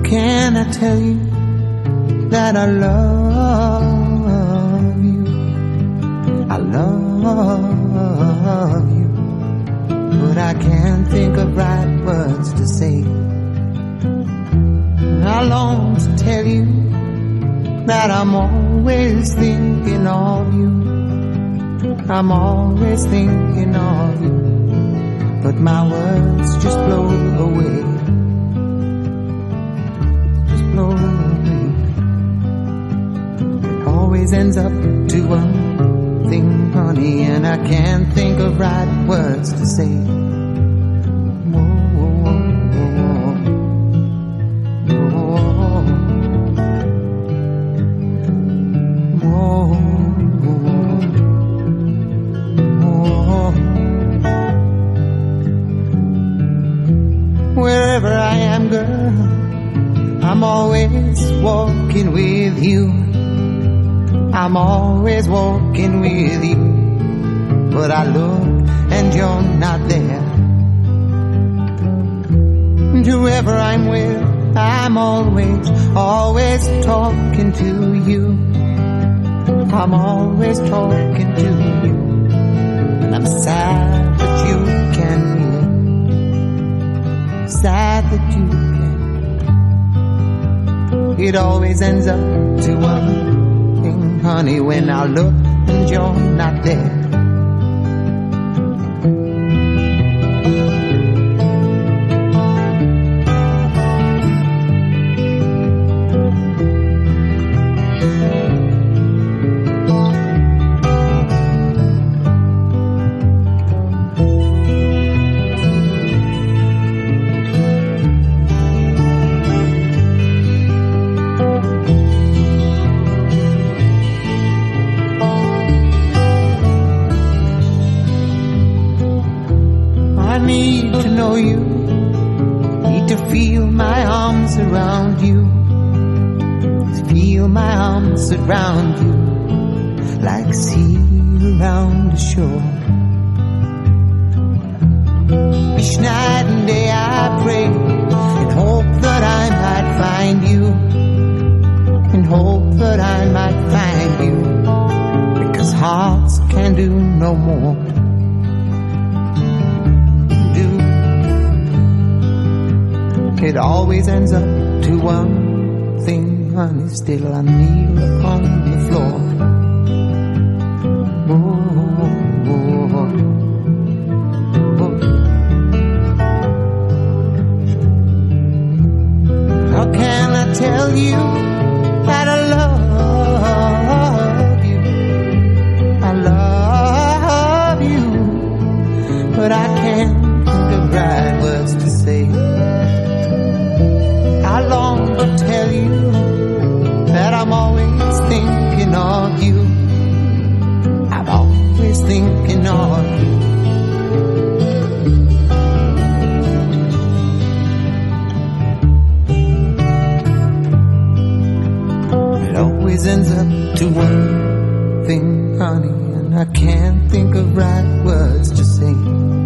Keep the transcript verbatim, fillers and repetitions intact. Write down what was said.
can I tell you that I love you? I love you, but I can't think of right words to say. I long to tell you that I'm always thinking of you. I'm always thinking of you, but my words just blow away. Just blow away. It always ends up to one thing, honey, and I can't think of right words to say. Wherever I am, girl, I'm always walking with you. I'm always walking with you, but I look and you're not there. And whoever I'm with, I'm always, always talking to you. I'm always talking to you, and I'm sad that you can't hear. Sad that you can't. It always ends up to one thing, honey, when I look and you're not there. I need to know you, need to feel my arms around you, feel my arms around you, like sea around the shore. Each night and day I pray, and hope that I might find you, and hope that I might find you, because hearts can do no more. It always ends up to one thing, honey, still I kneel upon the floor. Oh, oh, oh. How can I tell you that I love you? I love you, but I can't think of right words to say. I long to tell you that I'm always thinking of you. I'm always thinking of you. It always ends up to one thing, honey, and I can't think of right words to say.